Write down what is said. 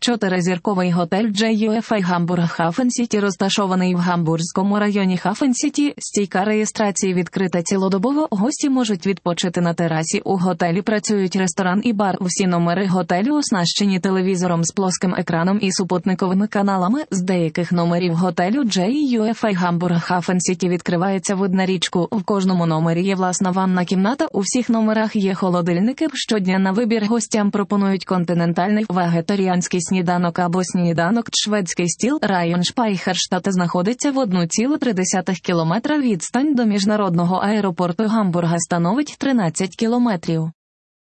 4-зірковий готель JUFA Гамбург Хафен-Сіті розташований в Гамбурзькому районі Хафен-Сіті. Стійка реєстрації відкрита цілодобово. Гості можуть відпочити на терасі. У готелі працюють ресторан і бар. Усі номери готелю оснащені телевізором з плоским екраном і супутниковими каналами. З деяких номерів готелю JUFA Гамбург Хафен-Сіті відкривається вид на річку. В кожному номері є власна ванна кімната. У всіх номерах є холодильники. Щодня на вибір гостям пропонують континентальний, вегетаріанський сніданок або сніданок. Шведський стіл. Район Шпайхерштадт знаходиться в 1,3 кілометра. Відстань до міжнародного аеропорту Гамбурга становить 13 кілометрів.